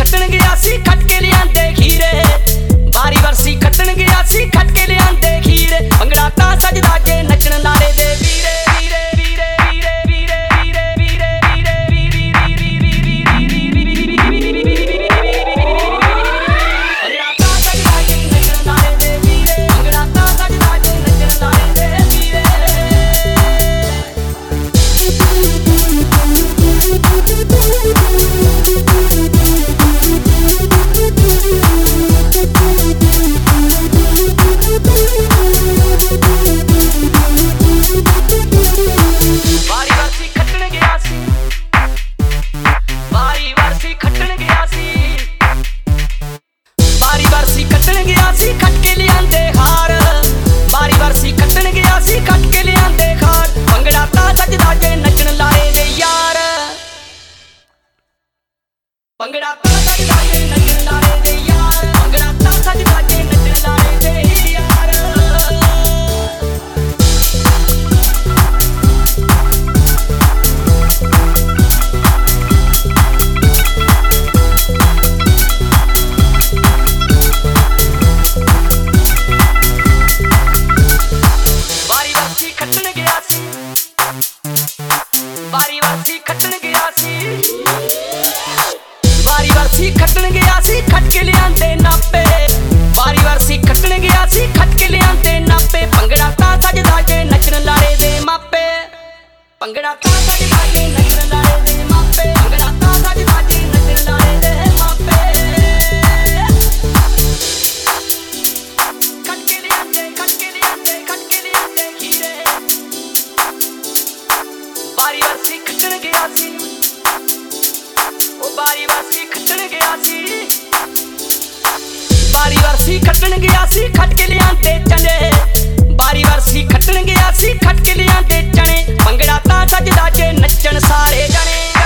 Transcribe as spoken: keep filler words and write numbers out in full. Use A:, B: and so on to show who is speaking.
A: खट्टन गया सी खट के लियांदे खीरे बारी बरसी खट्टन गया सी खट के लियांदे खीरे भंगड़ा तां सजदा जे नचण लारे दे वीरे भंगड़ा तां सजदा जे नचण लारे दे यार भंगड़ा तां सजदा जे नचण लारे दे यार बारी बरसी खट्टन गया सी बारी बरसी खट्टन गया सी बारी बरसी खट्टन गया सी खट के लियांदे नापे बारी बरसी खट्टन गया सी खट के लियांदे नापे भंगड़ा तां सजदा जे नचण लारे दे मापे भंगड़ा तां सजदा जे नचण लारे दे मापे भंगड़ा तां सजदा जे नचण लारे दे मापे खट के लियांदे खट के लियांदे खट के लियांदे खीरे बारी बरसी खट्टन गया सी बारी बरसी खट्टन गया सी बारी बरसी खट्टन गया सी खट के लियांदे चने बारी बरसी खट्टन गया सी खट के लियांदे चने भंगड़ा तां सजदा जे नचण सारे जने।